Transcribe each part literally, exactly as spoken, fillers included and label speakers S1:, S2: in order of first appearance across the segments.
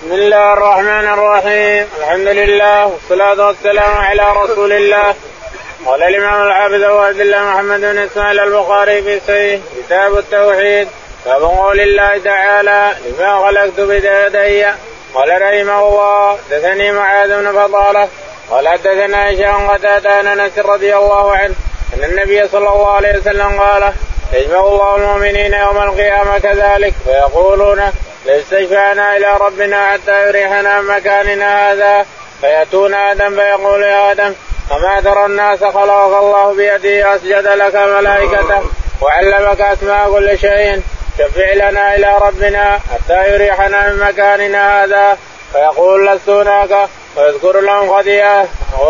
S1: بسم الله الرحمن الرحيم. الحمد لله والصلاة والسلام على رسول الله. قال الإمام العابد أبو عبد الله محمد بن إسماعيل البخاري في صحيح كتاب التوحيد باب قول الله تعالى لما خلقت بيدي. قال رحمه الله حدثني معاذ بن فضالة قال حدثنا هشام قتادة عن أنس رضي الله عنه أن النبي صلى الله عليه وسلم قال يجمع الله المؤمنين يوم القيامة كذلك فيقولون لاستشفعنا إلى ربنا حتى يريحنا من مكاننا هذا فيأتون آدم فيقول يا آدم أما ترى الناس خلقك الله بيده أسجد لك ملائكته وعلمك أسماء كل شيء شفع لنا إلى ربنا حتى يريحنا من مكاننا هذا فيقول لست هناك ويذكر لهم خطيئة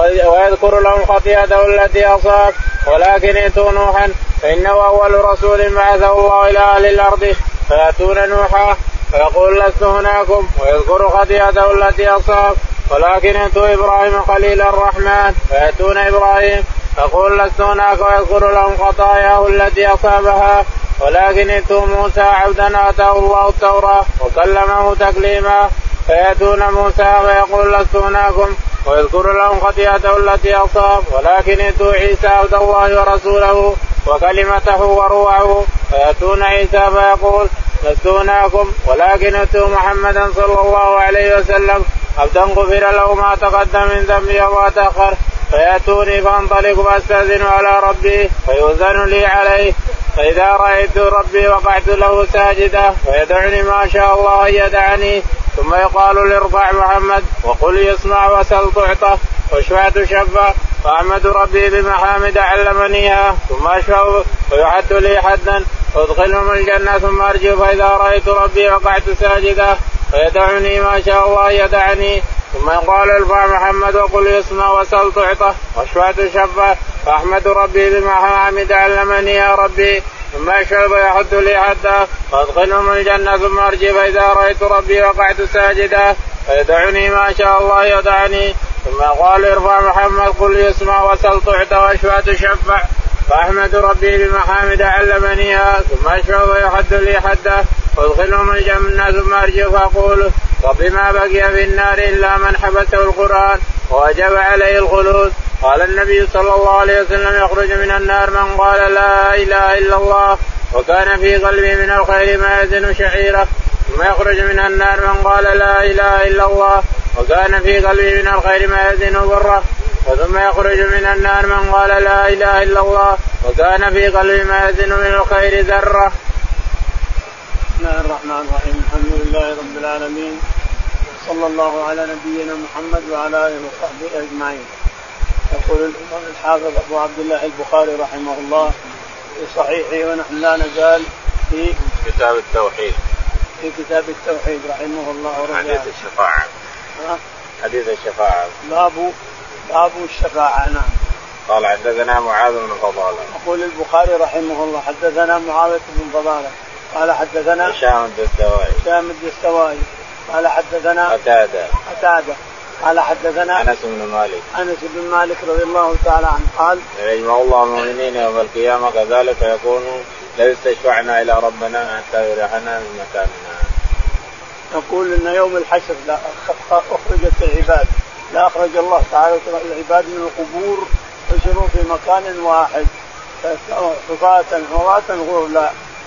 S1: ويذكر لهم خطيئته التي أصاب ولكن ائتوا نوحا فإنه أول رسول بعثه الله إلى أهل الأرض فيأتون نوحا فيقول لست هناكم ويذكر خطيئته التي أصاب ولكن ائتوا إبراهيم خليل الرحمن فيأتون إبراهيم فيقول لست هناك ويذكر لهم خطاياه التي أصابها ولكن ائتوا موسى عبدا آتاه الله التوراة وكلمه تكليما فيأتون موسى ويقول لست هناكم ويذكر لهم خطيئته التي أصاب ولكن ائتوا عيسى عبد الله ورسوله وكلمته وروحه فيأتون عيسى فيقول لست هناكم ولكن ائتوا محمدا صلى الله عليه وسلم عبدا غفر له ما تقدم من ذنبه وما تأخر فيأتوني فانطلق فاستأذن على ربي فيؤذن لي عليه فإذا رأيت ربي وقعت له ساجدا فيدعني ما شاء الله يدعني ثم يقال لارفع محمد وقل يسمع وسل تعطى واشفع تشفع فأحمد ربي بمحامد علمنيها ثم أشفع ويحد لي حدا وادخلهم الجنة ثم أرجو فإذا رأيت ربي وقعت ساجدا فيدعني ما شاء الله يدعني ثم يقال ارفع محمد وقل يسمع وسل تعطى واشفع تشفع فأحمد ربي بمحامد علمني يا ربي ثم أشفع ويحد لي حدا وادخلهم الجنة ثم أرجو فإذا رأيت ربي وقعت ساجدا فيدعني ما شاء الله يدعني ثم قال ارفع محمد قل يسمع وسل تعطى واشفع تشفع فأحمد ربي بمحامد علمنيها ثم أشفع ويحد لي حدا وادخلهم الجنة ثم أرجو فأقول ربي ما بقي في النار إلا من حبسه القرآن ووجب عليه الخلود. قال النبي صلى الله عليه وسلم يخرج من النار من قال لا إله إلا الله وكان في قلبه من الخير ما يزن شعيره ثم يخرج من النار من قال لا إله إلا الله وكان في قلبه من الخير ما يزن بره ثم يخرج من النار من قال لا إله إلا الله وكان في قلبه ما يزن من الخير ذرة.
S2: بسم الله الرحمن الرحيم. الحمد لله رب العالمين صلى الله على نبينا محمد وعلى آله وصحبه أجمعين. يقول الإمام الحافظ أبو عبد الله البخاري رحمه الله في صحيحه ونحن لا نزال في
S1: كتاب التوحيد
S2: في كتاب التوحيد رحمه الله.
S1: حديث الشفاعة حديث الشفاعة
S2: باب باب الشفاعة. نعم.
S1: قال حدثنا معاذ بن فضالة.
S2: يقول البخاري رحمه الله حدثنا معاذ بن فضالة قال حدثنا
S1: هشام الدستوائي
S2: هشام الدستوائي قال حدثنا
S1: قتادة
S2: قتادة قال حدثنا
S1: أنس بن مالك
S2: أنس بن مالك رضي الله تعالى عنه قال
S1: يجمع الله المؤمنين يوم القيامة كذلك فيكون لو استشفعنا إلى ربنا حتى يريحنا من مكاننا.
S2: يقول إن يوم الحشر لا أخرجت العباد لا أخرج الله تعالى العباد من القبور يجرون في مكان واحد حفاة عراة غرلا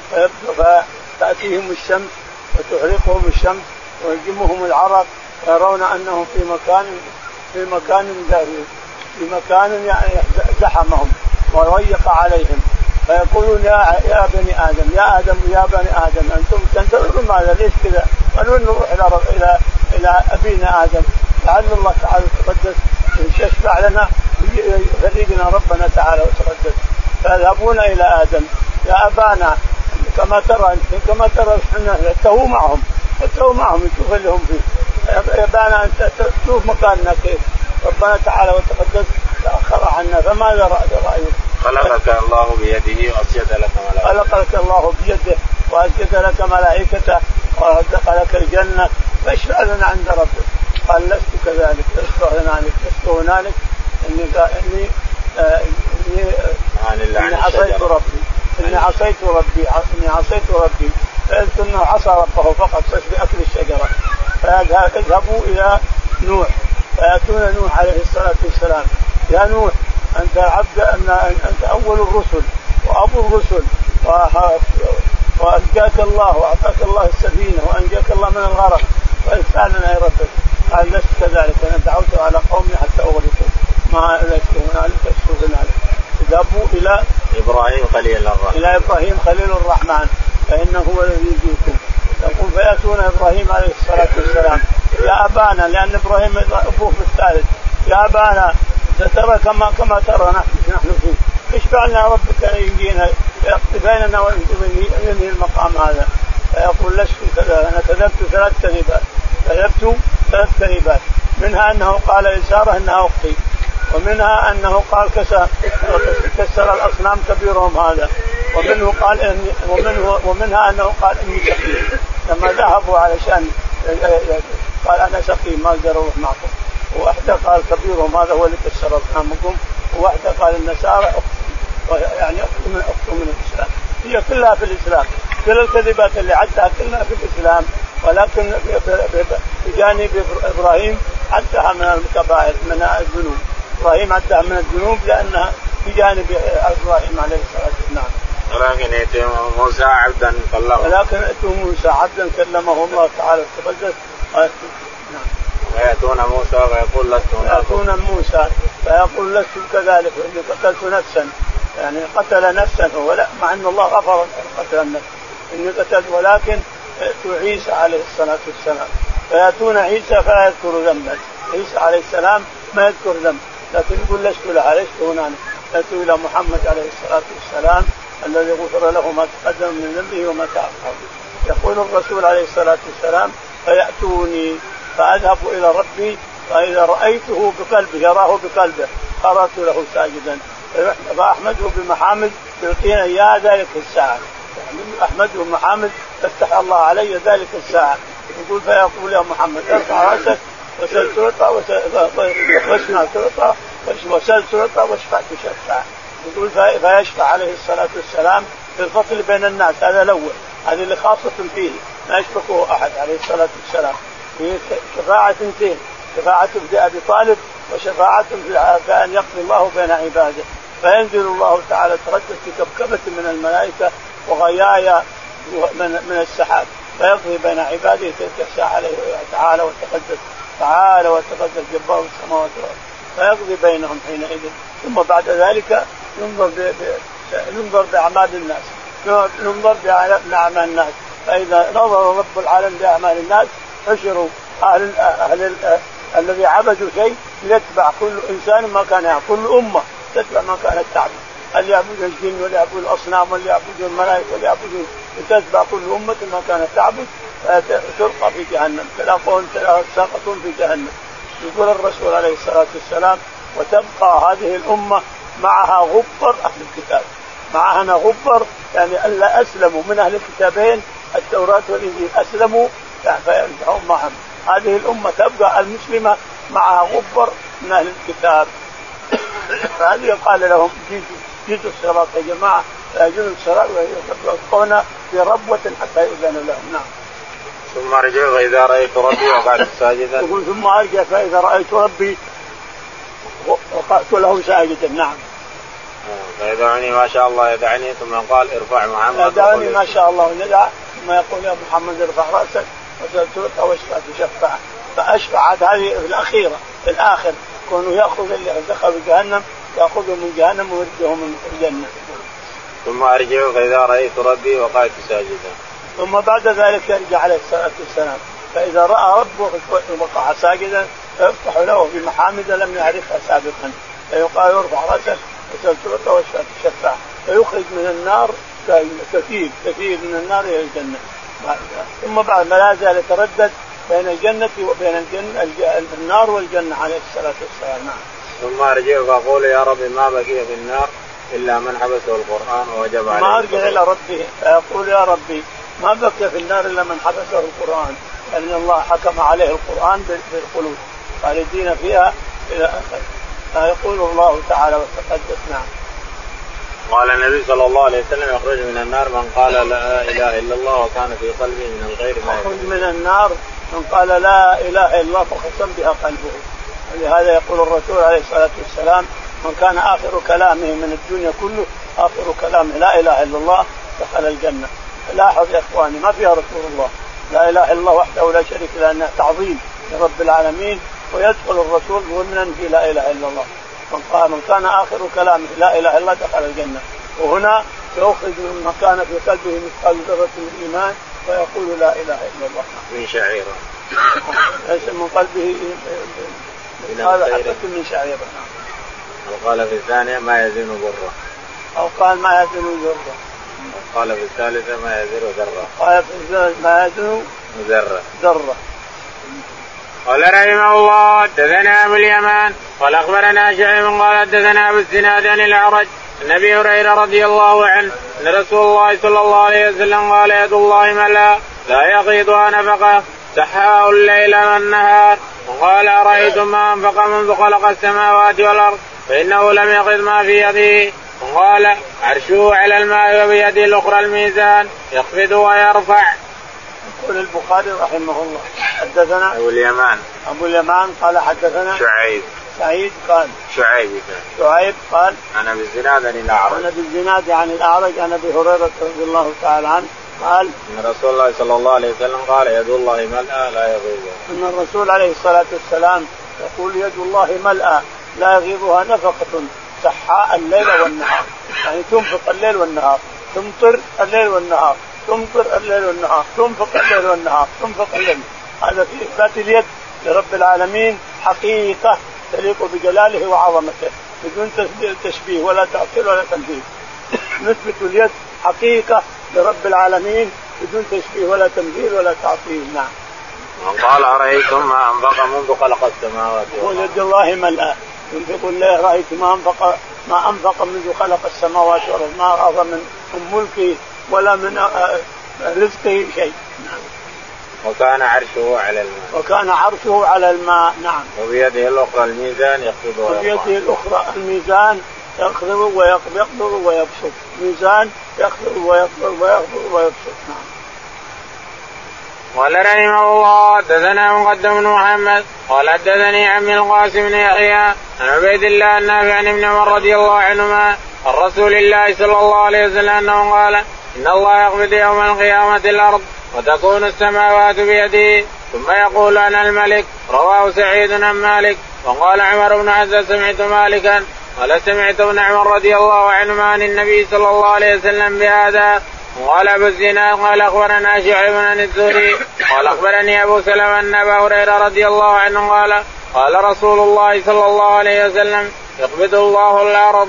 S2: فتأتيهم الشمس وتحرقهم الشمس ويلجمهم العرق يرون أنهم في مكان في مكان في مكان زحمهم وضيق عليهم فيقولون يا يا بني آدم يا آدم يا بني آدم أنتم تنتظرون ماذا ليش كذا؟ قالوا نروح إلى إلى إلى أبينا آدم لعل الله تعالى وتقدس يشفع لنا يفرجنا ربنا تعالى وتقدس فيذهبون إلى آدم يا أبانا كما ترى كما ترى احنا اتوا معهم اتوا معهم نشوف اللي هم فيه يا أبانا أنت تشوف مكاننا كيف ربنا تعالى وتقدس تأخر عنا فماذا رأيك؟
S1: خلقك الله بيده وأسجد لك ملائكته
S2: خلقك الله بيده وأسجد لك ملائكته ودخل لك الجنة فاشفع لنا عند ربك. قال لست كذلك اشفع لنا لست هنالك إني إني إني, إني عصيت ربي إني عصيت ربي إني عصيت ربي فقلت إنه عصى ربه فقط بأكل الشجرة فيذهبوا إلى نوح فيأتون نوح عليه الصلاة والسلام: يا نوح أنت عبد أن أنت أول الرسل وأبو الرسل وأنجاك الله وأعطاك الله السفينة وأنجاك الله من الغرق فاسألنا يا ربك. قال: لست كذلك، أنا دعوت على قومي حتى أغرقوا ما لست هنالك أشهد هنالك. اذهبوا إلى
S1: إبراهيم خليل الرحمن
S2: إلى إبراهيم خليل الرحمن فإنه هو الذي يجيكم. يقول: فيأتون إبراهيم عليه الصلاة والسلام: يا أبانا، لأن إبراهيم أبوه في الثالث: يا أبانا ترى كما كما ترى نحن فيه، اشفع لنا ربك أن يجينا يقضي بيننا وينهي المقام هذا. فيقول: لست كذا، أنا كذبت ثلاث كذبات كذبت ثلاث كذبات منها أنه قال لسارة إنها أختي، ومنها أنه قال كسر, كسر الأصنام كبيرهم هذا، ومنه قال إني ومنه ومنها أنه قال إني سقيم لما ذهبوا علشان قال أنا سقيم ما أقدر أروح معكم. وواحدة قال كبيرهم هذا هو اللي كسر أصنامكم، وواحدة قال النسارى يعني أخت من أخت من الإسلام. هي كلها في الإسلام، كل الكذبات اللي عدها كلها في الإسلام، ولكن بجانب إبراهيم عدها من الكبائر من الذنوب. إبراهيم عدها من الذنوب لأنها بجانب إبراهيم عليه الصلاة والسلام.
S1: ولكن ائتوا موسى عبدا كلمه
S2: ولكن ائتوا موسى عبدا كلمه الله تعالى تقدس.
S1: ويأتون موسى ويقول لست
S2: ويأتون موسى فيقول لست كذلك إني قتلت نفسا، يعني قتل نفسا هو، لا مع أن الله غفر قتل النفس إني قتلت. ولكن ائتوا عيسى عليه الصلاة والسلام فيأتون عيسى فلا يذكر ذنبا. عيسى عليه السلام ما يذكر ذنب، لكن يقول لست لها لست هنا. ائتوا إلى محمد عليه الصلاة والسلام الذي غفر له ما تقدم من ذنبه وما تأخر. يقول الرسول عليه الصلاة والسلام: فيأتوني فأذهب إلى ربي فإذا رأيته بقلبه يراه بقلبه خررت له ساجدا فأحمده بمحامد يعطينا إياه ذلك الساعة. أحمده بمحامد تفتح الله علي ذلك الساعة. يقول: فيقول: يا محمد ارفع رأسك وسل تعطى واسمع تعطى وسل تعطى واشفع تشفع. يقول: فيشفع عليه الصلاة والسلام في الفصل بين الناس. هذا الأول، هذه اللي خاصة فيه ما يشبكه أحد عليه الصلاة والسلام. في شفاعة اثنتين: شفاعة في أبي طالب وشفاعة في أن يقضي الله بين عباده. فينزل الله تعالى تردد في كبكبة من الملائكة وغيايا من السحاب فيقضي بين عباده تلك الساعة تعالى وتقدس تعالى وتقدس جبار السماوات والأرض فيقضي بينهم حينئذ. ثم بعد ذلك ننظر ننظر بأعمال الناس ننظر بأعمال الناس فإذا نظر رب العالمين بأعمال الناس حشروا أهل أهل الذي عبدوا شيء يتبع كل إنسان ما كان يعبد، كل أمة تتبع ما كانت تعبد، اللي يعبد الجن واللي يعبد الأصنام واللي يعبد الملائكة واللي يعبد، تتبع كل أمة ما كانت تعبد فتلقى في جهنم تلاقون ساقطون في جهنم. يقول الرسول عليه الصلاة والسلام: وتبقى هذه الأمة معها غبر أهل الكتاب، معها غبر يعني ألا أسلموا من أهل الكتابين التوراة والإنجيل أسلموا فينتهون معهم. هذه الأمة تبقى المسلمة معها غبر من أهل الكتاب. فهذه قال لهم: جيتوا جيتوا الصراط يا جماعة، يجوا الصراط ويقفون في ربوة حتى يؤذن لهم. نعم.
S1: ثم أرجع فإذا رأيت ربي وقعت ساجدا.
S2: يقول: ثم أرجع فإذا رأيت ربي وقعت له ساجدا. نعم.
S1: فيدعني ما شاء الله يدعني. ثم قال: ارفع محمد.
S2: يدعني ما شاء الله يدع. ثم يقول: يا محمد ارفع رأسك وسلطك واشفع تشفع. فأشفع هذه الأخيرة في الآخر كونه يأخذ اللي دخل جهنم يأخذه من جهنم ويرجعه من الجنة.
S1: ثم أرجع فإذا رأيت ربي وقعت ساجدا.
S2: ثم بعد ذلك يرجع عليه الصلاة والسلام فإذا رأى ربه وقع ساجدا فيفتح له بمحامد لم يعرفها سابقا فيقال: ارفع رأسك وسلطك واشفع تشفع. فيخرج من النار كثير كثير من النار إلى الجنة. ثم بعد ما لا زال يتردد بين الجنة وبين الجنة النار والجنة عليه الصلاة والسلام.
S1: ثم أرجع فأقول: يا رب ما بقي في النار إلا من حبسه القرآن ووجب عليه.
S2: ما أرجع إلى ربي فيقول: يا ربي ما بقي في النار إلا من حبسه القرآن، لأن الله حكم عليه القرآن بالخلود خالدين فيها إلى آخر. فيقول الله تعالى وتقدس. نعم.
S1: قال النبي صلى الله عليه وسلم: يخرج من النار من قال لا إله إلا الله وكان في قلبه من الغير ما
S2: يخرج من النار من قال لا إله إلا الله فخصم بها قلبه. ولهذا يقول الرسول عليه الصلاة والسلام من كان آخر كلامه من الدنيا كله آخر كلامه لا إله إلا الله دخل الجنة. لاحظ يا إخواني ما فيها رسول الله، لا إله إلا الله وحده لا شريك له لأنه تعظيم لرب العالمين، ويدخل الرسول ضمنا في لا إله إلا الله. من قال من كان آخر كلامه لا إله إلا الله دخل الجنة. وهنا يأخذ من كان في قلبه مثقال ذرة من الإيمان ويقول لا إله إلا الله
S1: من شعيرة
S2: ليس من قلبه هذا حبة من شعيرة.
S1: وقال في الثانية ما يزن ذرة،
S2: أو قال ما يزن ذرة،
S1: قال في الثالثة ما يزن ذرة،
S2: قال في الثالثة ما يزن
S1: ذرة
S2: ذرة.
S1: قال رحمه الله حدثنا أبو اليمان قال أخبرنا شعيب قال حدثنا أبو الزناد عن الأعرج عن أبي هريرة رضي الله عنه أن رسول الله صلى الله عليه وسلم قال يد الله ملأ لا يغيضها نفقة سحاء الليل والنهار. وقال أرأيتم ما أنفق منذ خلق السماوات والأرض فإنه لم يغض ما في يده. وقال عرشه على الماء وبيده الأخرى الميزان يخفض ويرفع.
S2: يقول البخاري رحمه الله حدثنا
S1: أبو اليمان
S2: أبو اليمان قال حدثنا
S1: شعيب
S2: سعيد قال
S1: شعيب
S2: شعيب قال
S1: عن أبي الزناد عن الأعرج
S2: عن أبي الزناد عن الأعرج عن أبي هريرة رضي الله تعالى عنه قال
S1: ان رسول الله صلى الله عليه وسلم قال يد الله ملأى لا يغيضها.
S2: ان الرسول عليه الصلاة والسلام يقول يد الله ملأى لا يغيضها نفقة سحاء الليل والنهار، يعني تنفق الليل والنهار، تمطر الليل والنهار، تمطر الليل والنهار، تنفق الليل والنهار، تنفق الليل. هذا في إثبات اليد لرب العالمين حقيقة تليق بجلاله وعظمته بدون تشبيه ولا تعطيل ولا تمثيل. نثبت اليد حقيقة لرب العالمين بدون تشبيه ولا تمثيل ولا تعطيل. نعم.
S1: قال أرأيتم ما أنفق منذ خلق السماوات والأرض
S2: يد الله ملأى ينفق الله رأيت ما أنفق ما أنفق منذ خلق السماوات والأرض ما أعظم من ملكه ولا من رزقه شيء. نعم.
S1: وكان عرشه على الماء
S2: وكان عرشه على الماء. نعم.
S1: وبيده الأخرى الميزان يخفض ويرفع.
S2: وبيده الأخرى الميزان يخفض ويقبض ويبسط. ميزان يخفض ويقبض ويخفض ويبسط. نعم.
S1: قال رحمه الله حدثنا مقدم بن محمد قال حدثني عمي القاسم بن يحيى عن عبيد الله النافع عن ابن عمر رضي الله عنهما عن رسول الله صلى الله عليه وسلم انه قال ان الله يقبض يوم القيامة الارض وتكون السماوات بيده ثم يقول انا الملك. رواه سعيد عن مالك. وقال عمر بن عزة سمعت مالكا قال سمعت ابن عمر رضي الله عنهما عن النبي صلى الله عليه وسلم بهذا. قال أبو الزناد قال أخبرنا شعيب عن الزهري قال أخبرني أبو سلمة أن أبا هريرة رضي الله عنه قال قال رسول الله صلى الله عليه وسلم يقبض الله الأرض.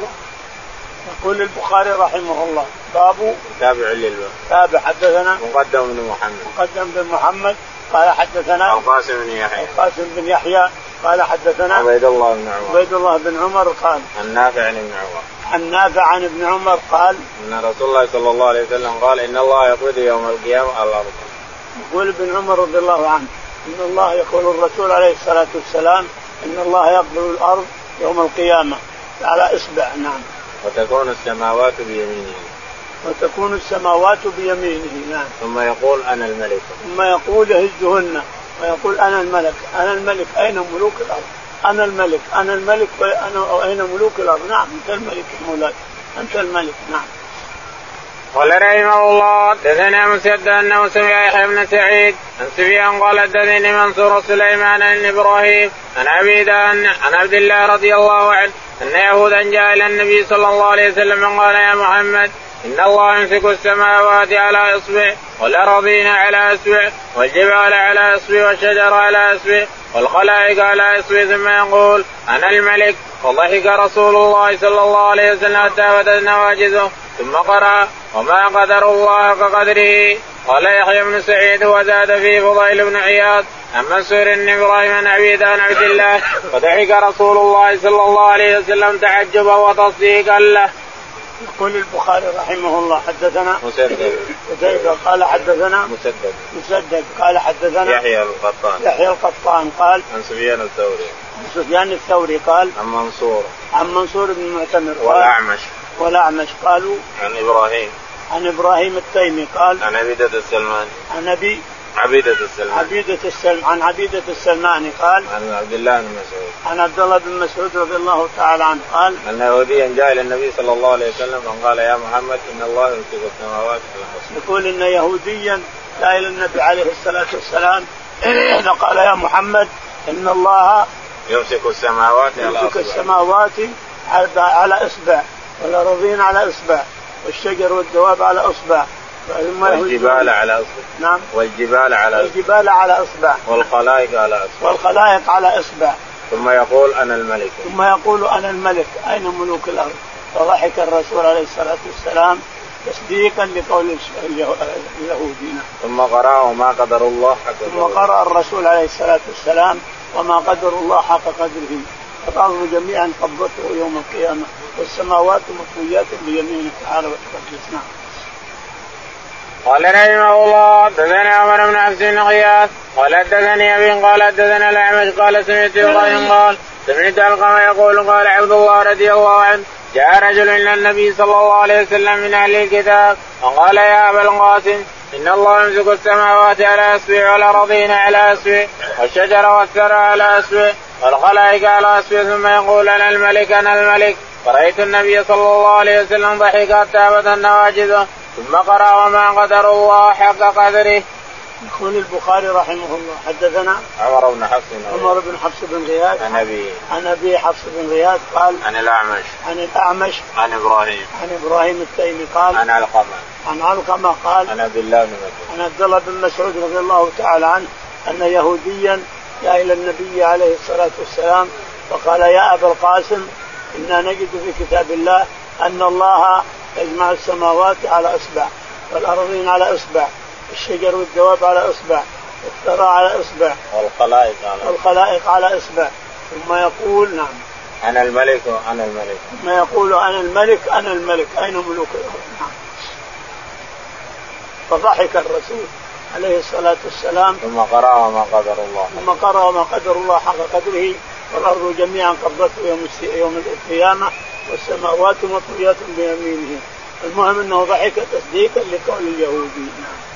S2: يقول البخاري رحمه الله باب
S1: تابع للباب
S2: تابع حدثنا
S1: مقدم بن محمد
S2: مقدم بن محمد قال حدثنا
S1: القاسم بن يحيى
S2: القاسم بن يحيى قال حدثنا
S1: عبيد الله بن عمر
S2: عبيد الله بن عمر قال
S1: النافع عن ابن عمر
S2: النافع عن ابن عمر قال
S1: ان رسول الله صلى الله عليه وسلم قال ان الله يقبض يوم القيامة الارض.
S2: يقول ابن عمر رضي الله عنه ان الله يقول الرسول عليه الصلاة والسلام ان الله يقبض الارض يوم القيامة على اصبع. نعم.
S1: وتكون السماوات بيمينه
S2: وتكون السماوات بيمينه. نعم.
S1: ثم يقول انا الملك
S2: ثم يقول يهزهن ويقول انا الملك انا الملك اين ملوك الارض انا الملك انا الملك وانا اين ملوك الارض. نعم انت الملك المولى انت الملك. نعم.
S1: قال رحمه الله حدثنا مسدد انه سمع يحيى بن سعيد عن سفيان قال حدثني منصور سليمان عن ابراهيم عن عبيد عن عبد الله رضي الله عنه ان يهودا جاء الى النبي صلى الله عليه وسلم قال يا محمد إن الله يمسك السماوات على إصبع والأراضين على إصبع والجبال على إصبع والشجر على إصبع والخلائق على إصبع ثم يقول أنا الملك. فضحك رسول الله صلى الله عليه وسلم حتى بدت نواجذه ثم قرأ وما قدر الله كقدره. قال يحيى بن سعيد وزاد فيه فضيل بن عياض عن منصور بن إبراهيم عن عبيد عن عبد الله. فضحك رسول الله صلى الله عليه وسلم تعجبا وتصديقا له.
S2: يقول البخاري رحمه الله حدثنا
S1: مسدد
S2: مسدد قال حدثنا
S1: مسدد
S2: مسدد قال حدثنا
S1: يحيى القطان
S2: يحيى القطان قال
S1: عن سفيان الثوري
S2: سفيان الثوري قال
S1: عن منصور
S2: عن منصور بن المعتمر
S1: والأعمش
S2: والأعمش قالوا
S1: عن إبراهيم
S2: عن إبراهيم التيمي قال
S1: عن عبيدة السلماني
S2: عن أبي
S1: عبيدة السلمان
S2: عبيدة السلم عن عبيدة السلماني قال
S1: عن عبد الله بن مسعود
S2: عن عبد الله بن مسعود رضي الله تعالى عنه قال
S1: أن يهوديا جاء إلى النبي صلى الله عليه وسلم فقال يا محمد إن الله يمسك السماوات على الأرض.
S2: يقول إن يهوديا جاء إلى النبي عليه الصلاة والسلام قال يا محمد إن الله
S1: يمسك السماوات
S2: يمسك السماوات على إصبع والأرضين على إصبع والشجر والدواب على إصبع
S1: والجبال على إصبع.
S2: نعم
S1: والجبال على
S2: والجبال على إصبع
S1: والخلائق على إصبع
S2: والخلائق على إصبع.
S1: ثم يقول أنا الملك
S2: ثم يقول أنا الملك أين ملوك الأرض؟ فضحك الرسول عليه الصلاة والسلام تصديقا لقول اليهودين.
S1: ثم قرأ وما قدر الله حق
S2: ثم قرأ الرسول عليه الصلاة والسلام وما قدر الله حق قدره الأرض جميعا قبضته يوم القيامة والسماوات مطويات بيمينه تعالى وتقدس.
S1: قال رحمه الله حدثنا عمر بن حفص بن غياث قال حدثني أبي قال حدثنا الأعمش قال سمعت إبراهيم قال سمعت علقمة يقول قال عبد الله رضي الله عنه جاء رجل إلى النبي صلى الله عليه وسلم من أهل الكتاب وقال يا أبا القاسم إن الله يمسك السماوات على أسبع والأرضين على أسبع والشجر والثرى على أسبع والخلائق على أسبع ثم يقول أنا الملك أنا الملك. فرأيت النبي صلى الله عليه وسلم ضحك حتى بدت نواجذه ثم قرأ وما قدر الله حق قدره.
S2: يقول البخاري رحمه الله حدثنا
S1: عمر بن حفص
S2: عمر بن حفص بن غياث
S1: عن أبي
S2: عن أبي حفص بن غياث قال
S1: عن الأعمش
S2: عن الأعمش
S1: عن إبراهيم
S2: عن إبراهيم التيمي قال
S1: عن علقمة
S2: عن علقمة قال
S1: عن عبد الله بن مسعود
S2: عن عبد الله بن مسعود رضي الله تعالى عنه أن يهوديا جاء إلى النبي عليه الصلاة والسلام فقال يا أبا القاسم إنا نجد في كتاب الله أن الله يجمع السماوات على إصبع والأرضين على إصبع الشجر والدواب على إصبع والثرى على إصبع
S1: والخلائق على
S2: والخلائق على إصبع ثم يقول نعم
S1: أنا الملك وأنا الملك
S2: ثم يقول أنا الملك أنا الملك أين ملوك الأرض؟ نعم. فضحك الرسول عليه الصلاة والسلام
S1: ثم قرأ وما قدر الله
S2: ثم قرأ وما قدر الله حق قدره والأرض جميعا قبضته يوم يوم القيامة والسماوات مطويات بيمينه. المهم أنه ضحك تصديقا لقول اليهودي.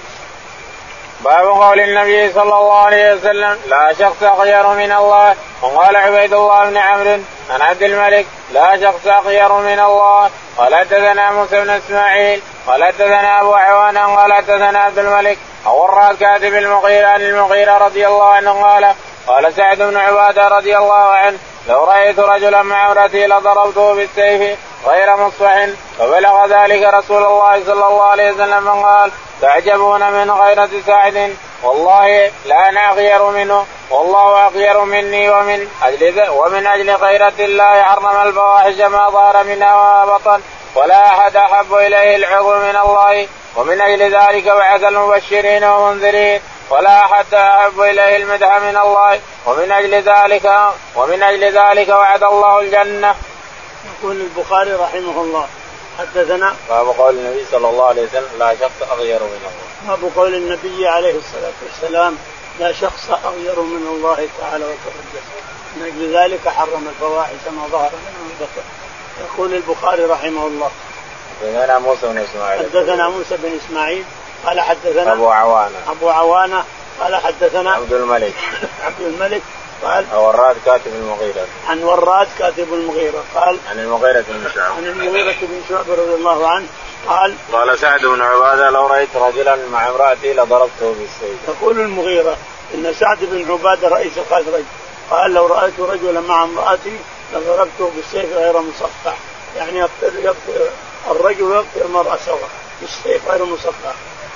S1: باب قول النبي صلى الله عليه وسلم لا شخص أخير من الله. وقال عبيد الله بن عمرو عن عبد الملك لا شخص أخير من الله. قال حدثنا موسى بن إسماعيل قال حدثنا أبو عوانة قال حدثنا عبد الملك أو الراد كاتب المغيرة عن المغيرة رضي الله عنه قال قال سعد بن عبادة رضي الله عنه لو رأيت رجلا مع امرأته لضربته بالسيف غير مصفح. فبلغ ذلك رسول الله صلى الله عليه وسلم قال تعجبون من غيرة سعد والله لا أنا أغير منه والله أغير مني ومن أجل ومن أجل غيرة الله حرم الفواحش ما ظهر منها وما بطن ولا أحد أحب إليه العقل من الله ومن أجل ذلك بعث المبشرين ومنذرين ولا أحد أحب إليه المدح من الله ومن أجل ذلك ومن أجل ذلك وعد الله الجنة.
S2: يقول البخاري رحمه الله حدثنا
S1: باب قول النبي صلى الله عليه وسلم لا شخص أغير من الله.
S2: باب قول النبي عليه الصلاة والسلام لا شخص أغير من الله تعالى وتقدس من أجل ذلك حرم الفواحش ما ظهر منها وما بطن. يقول البخاري رحمه الله
S1: حدثنا موسى بن إسماعيل
S2: حدثنا موسى بن إسماعيل قال حدثنا
S1: أبو عوانة
S2: أبو عوانة قال حدثنا
S1: عبد الملك
S2: عبد الملك قال
S1: وراد كاتب المغيرة
S2: عن وراد كاتب المغيرة قال
S1: عن المغيرة بن شعبة
S2: عن المغيرة بن شعبة رضي الله عنه قال
S1: قال سعد بن عبادة لو رأيت رجلا مع امرأتي لضربته بالسيف.
S2: يقول المغيرة إن سعد بن عبادة رئيس الخزرج قال لو رأيت رجلا مع امرأتي لضربته بالسيف غير مصفح يعني يقتل يقتل الرجل يقتل المرأة سوا بالسيف غير مصفح.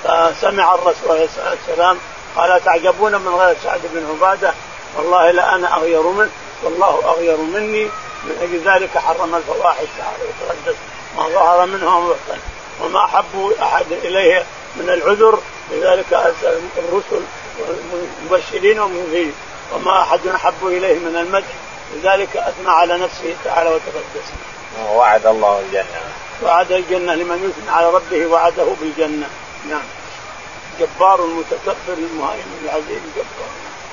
S2: فسمع الرسول عليه الصلاة والسلام قال تعجبون من غير سعد بن عبادة والله لا أنا أغير منه والله أغير مني من أجل ذلك حرم الفواحش تعالى وتقدس ما ظهر منها وما بطن وما أحب أحد إليه من العذر لذلك أرسل الرسل والمبشرين والمنذرين وما أحد أحب إليه من المدح لذلك أثنى على نفسه تعالى وتقدس.
S1: وعد الله الجنة
S2: وعد الجنة لمن يثنى على ربه وعده بالجنة. نعم جبار المتكبر المهيمن العزيز الجبار.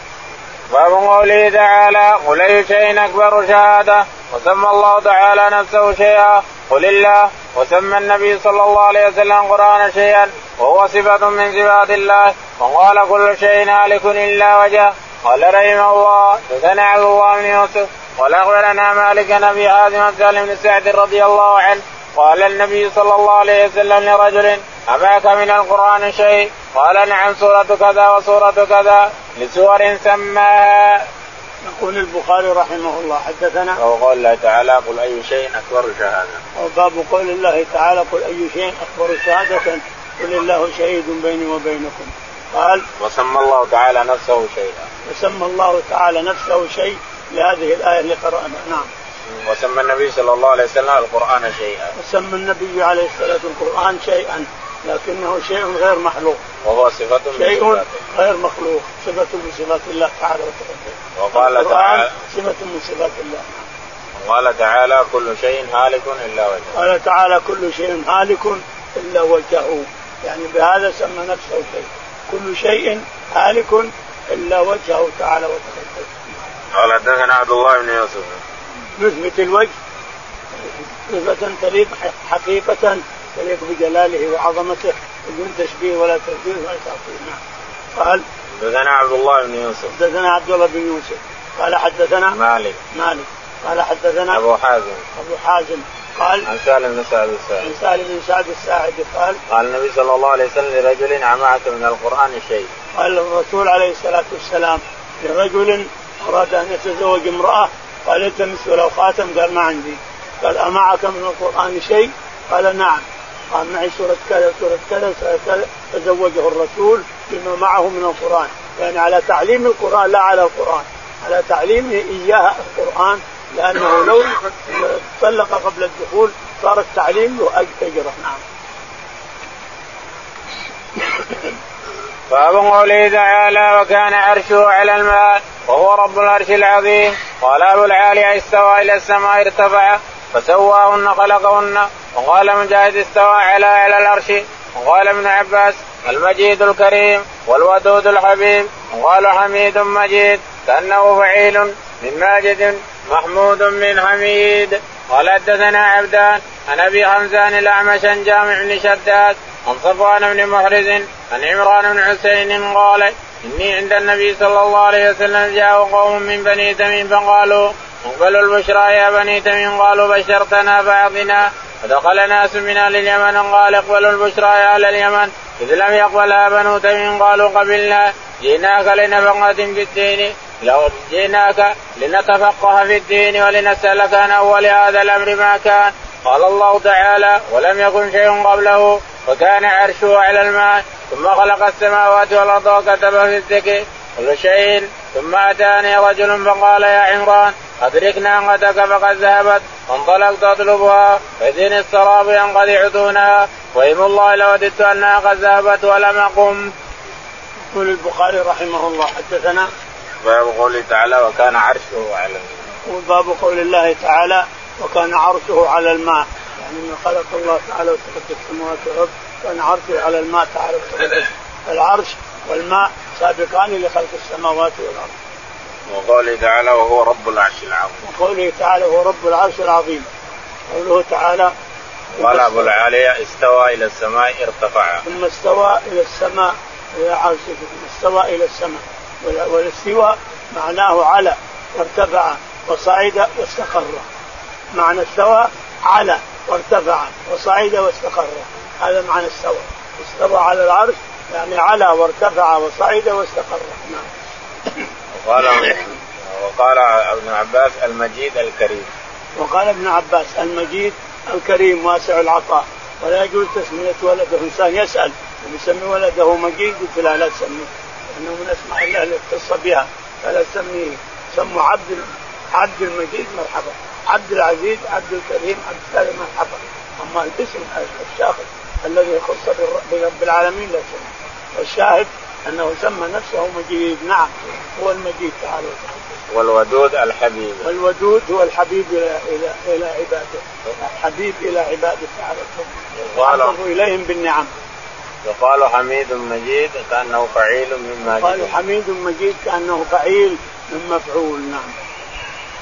S1: باب قوله تعالى قل أي شيء أكبر شهادة وسمى الله تعالى نفسه شيئا قل الله. وسمى النبي صلى الله عليه وسلم القرآن شيئا وهو صفة من صفات الله. وقال كل شيء هالك إلا وجهه. قال رحمه الله حدثنا عبد الله بن يوسف قال أخبرنا مالك عن أبي حازم سالم بن سعد رضي الله عنه قال النبي صلى الله عليه وسلم لرجل أماك من القرآن شيء؟ قال نعم سورة كذا وسورة كذا لسور سماها.
S2: يقول البخاري رحمه الله حدثنا
S1: وقال الله تعالى قل أي شيء أكبر شهادة.
S2: وباب قول الله تعالى قل أي شيء أكبر شهادة قل الله شهيد بيني وبينكم. قال
S1: وسمى الله تعالى نفسه شيئا.
S2: وسمى الله تعالى نفسه شيء لهذه الآية اللي قرأنا. نعم.
S1: وسمى النبي صلى الله عليه وسلم القرآن شيئا.
S2: وسمى النبي عليه الصلاة والقرآن شيئا لكنه شيء غير مخلوق.
S1: وهو صفة من
S2: شيء غير مخلوق صفة من صفات الله تعالى وتقدم.
S1: وقال تعالى
S2: صفة من صفات الله.
S1: وقال تعالى كل شيء هالك إلا وجهه.
S2: قال تعالى كل شيء هالك إلا وجهه يعني بهذا سمى نفسه شيء. كل شيء هالك إلا وجهه تعالى وتقدم.
S1: قال حدثنا عبد الله بن يوسف
S2: نثبت الوجه صفة تليق حقيقة تليق بجلاله وعظمته بدون تشبيه ولا تشبيه ولا تعطيل. قال
S1: حدثنا عبد الله بن يوسف
S2: حدثنا عبد الله بن يوسف قال حدثنا
S1: مالك
S2: مالك قال حدثنا
S1: أبو حازم
S2: أبو حازم قال
S1: عن سالم بن سعد الساعدي
S2: عن سالم بن سعد الساعدي قال
S1: قال النبي صلى الله عليه وسلم لرجل أمعك من القرآن شيء.
S2: قال الرسول عليه الصلاة والسلام لرجل أراد أن يتزوج امرأة قال التمس ولو خاتم قال ما عندي. قال أمعك من القرآن شيء؟ قال نعم. قال معي سورة كذا سورة كذا سورة كذا. تزوجه الرسول بما معه من القرآن يعني على تعليم القرآن لا على القرآن على تعليمه إياها القرآن لأنه لو طلق قبل الدخول صار التعليم له أجرة. نعم.
S1: باب قوله تعالى وكان عرشه على الماء وهو رب العرش العظيم. قال أبو العالي استوى إلى السماء ارتفع فسواهن خلقهن. وقال مجاهد استوى على على العرش. وقال ابن عباس المجيد الكريم والودود الحبيب. وقال حميد مجيد كأنه فعيل من ماجد محمود من حميد. قال حدثنا عبدان عن أبي حمزان الأعمش عن جامع بن شداد عن صفوان بن محرز عن عمران بن حسين قال إني عند النبي صلى الله عليه وسلم جاء قوم من بني تميم فقالوا اقبلوا البشرى يا بني تميم قالوا بشرتنا فأعطنا. فدخل ناس من أهل اليمن قال اقبلوا البشرى يا أهل اليمن إذ لم يقبلها بنو تميم قالوا قبلنا جئناك لنفقة في الدين لو جئناك لنتفقه في الدين ولنسألك عن أول هذا الأمر ما كان. قال الله تعالى ولم يكن شيء قبله وكان عرشه على الماء ثم خلق السماوات والأرض وكتب في الذكر كل شيء. ثم أتاني رجل فقال يا عمران أدركنا ناقتك فقد ذهبت فانطلقت أطلبها فإذن السراب ينقضي دونها وإيم الله لوددت أنها قد ذهبت ولم أقم.
S2: يقول البخاري رحمه الله حدثنا
S1: باب قوله تعالى وكان عرشه على الماء.
S2: وباب قول الله تعالى وكان عرشه على الماء يعني من خلق الله تعالى وتقدس السماوات والأرض كان عرشه على الماء تعالى وتقدس. العرش والماء سابقان لخلق السماوات والأرض.
S1: وقوله تعالى وهو رب العرش العظيم.
S2: وقوله تعالى وهو رب العرش العظيم. قوله تعالى
S1: قال أبو العالية استوى إلى السماء ارتفع.
S2: ثم استوى إلى السماء إلى عرشه ثم استوى إلى السماء. والاستواء معناه على وارتفع وصعد واستقر. معنى استوى على وارتفع وصعد واستقر هذا معنى استوى. استوى على العرش يعني على وارتفع وصعد واستقر. نعم.
S1: وقال وقال ابن عباس المجيد الكريم.
S2: وقال ابن عباس المجيد الكريم واسع العطاء. ولا يجوز تسمية ولده إنسان يسأل يسمي ولده مجيد فلا لا تسميه لأنه من أسماء الله اللي اختص بها فلا تسميه. سموا عبد عبد المجيد مرحبا عبد العزيز عبد الكريم عبد الكريم مرحبا. أما الاسم الشاخص الذي يخص برب العالمين لا تسميه. والشاهد أنه سمى نفسه مجيد. نعم هو المجيد تعالى.
S1: والودود الحبيب.
S2: والودود هو الحبيب إلى إلى إلى عباده. الحبيب إلى عباده تعالى. وعرضوا إليهم بالنعم.
S1: وقالوا حميد مجيد كأنه فعيل من ماجد.
S2: قالوا حميد مجيد كأنه فعيل من مفعول. نعم.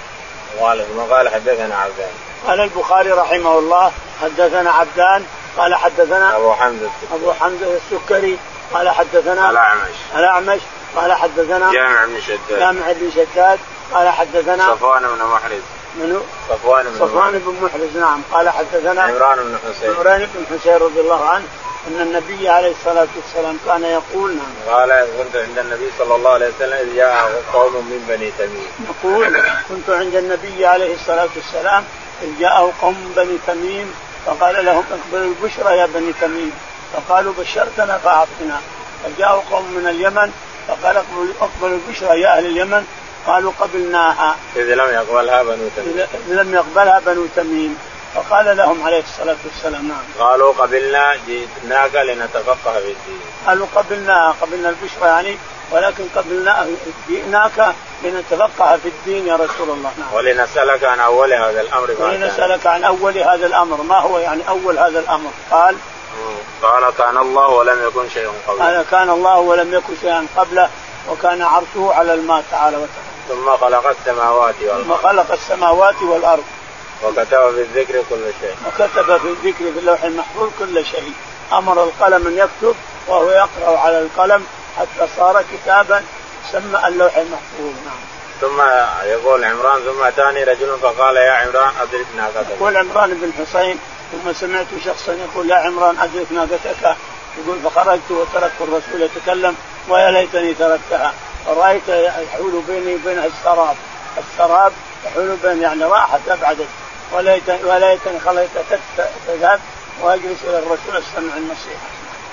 S1: قال ثم قال حدثنا عبدان.
S2: قال البخاري رحمه الله حدثنا عبدان قال حدثنا
S1: أبو حمزة
S2: أبو حمزة السكري قال حدثنا
S1: الأعمش
S2: الأعمش قال حدثنا
S1: جامع بن شداد
S2: جامع بن شداد قال حدثنا
S1: صفوان بن محرز
S2: منو
S1: صفوان بن
S2: صفوان بن محرز نعم قال حدثنا
S1: عمران بن حسين
S2: عمران بن حسين رضي الله عنه أن النبي عليه الصلاة والسلام كان يقول نعم
S1: قال كنت عند النبي صلى الله عليه وسلم إذ جاء قوم من بني تميم.
S2: يقول كنت عند النبي عليه الصلاة والسلام إذ جاءه قوم من بني تميم فقال لهم اقبلوا البشرى يا بني تميم فقالوا بشرتنا فأعطنا. فجاءه قوم من اليمن فقال اقبلوا البشرى يا أهل اليمن قالوا قبلناها
S1: إذ لم يقبلها بنو تميم
S2: إذ لم يقبلها بنو تميم. فقال لهم عليه الصلاة والسلام نعم
S1: قالوا قبلنا جئناك لنتفقه في الدين.
S2: قالوا قبلنا قبلنا البشرى يعني ولكن قبلنا جئناك لنتفقه في الدين يا رسول الله. نعم.
S1: ولنسألك عن أول هذا الأمر.
S2: ولنسألك عن أول هذا الأمر ما هو يعني أول هذا الأمر. قال
S1: قال كان الله ولم يكن شيء قبله.
S2: قال كان الله ولم يكن شيئا قبله وكان عرشه على الماء تعالى وتعالى.
S1: ثم خلق السماوات والأرض.
S2: ثم خلق السماوات والأرض.
S1: وكتب في الذكر كل شيء.
S2: وكتب في الذكر في اللوح المحفوظ كل شيء. أمر القلم أن يكتب وهو يقرأ على القلم حتى صار كتابا سمى اللوح المحفوظ. نعم.
S1: ثم يقول عمران ثم أتاني رجل فقال يا عمران أدرك ناقتك.
S2: يقول عمران بن حسين ثم سمعت شخصا يقول يا عمران أدرك ناقتك. يقول فخرجت وتركت الرسول يتكلم ويا ليتني تركتها فرأيت يحول بيني وبينها السراب السراب يحول بين يعني راحت أبعدت وليتني وليتني خليتها تذهب وأجلس إلى الرسول أستمع النصيحة.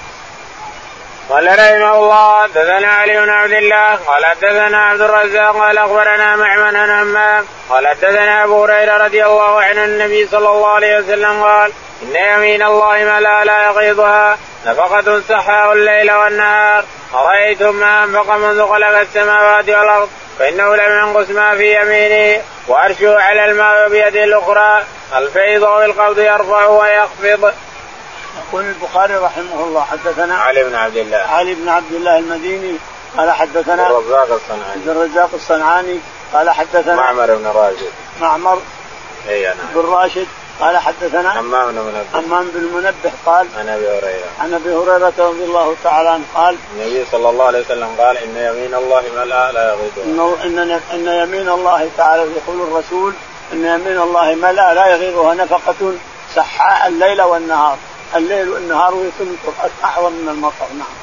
S1: قال رحمه الله حدثنا علي بن عبد الله قال حدثنا عبد الرزاق قال اخبرنا معمر عن همام قال حدثنا ابو هريره رضي الله عنه النبي صلى الله عليه وسلم قال ان يمين الله ما لا لا يغيضها نفقة سحاء الليل والنهار أرأيتم ما أنفق منذ خلق السماوات والأرض فإنه لم ينقص ما في يمينه وعرشه على الماء بيده الأخرى الفيض والقبض يرفع ويخفض.
S2: يقول البخاري رحمه الله حدثنا
S1: علي بن عبد الله
S2: علي بن عبد الله المديني قال حدثنا
S1: الرزاق الصنعاني
S2: الرزاق الصنعاني قال حدثنا
S1: معمر بن راشد
S2: معمر
S1: اي انا
S2: بن راشد قال حدثنا
S1: حمام بن منبه
S2: حمام بن منبه قال
S1: عن ابي هريره
S2: عن ابي هريره رضي الله تعالى عنه قال
S1: النبي صلى الله عليه وسلم قال ان يمين الله ملأ لا يغيضها
S2: ان ان يمين الله تعالى يقول الرسول ان يمين الله ملأ لا يغيضها نفقة سحاء الليل والنهار الليل والنهار ويتمطر أعظم من المطر. نعم.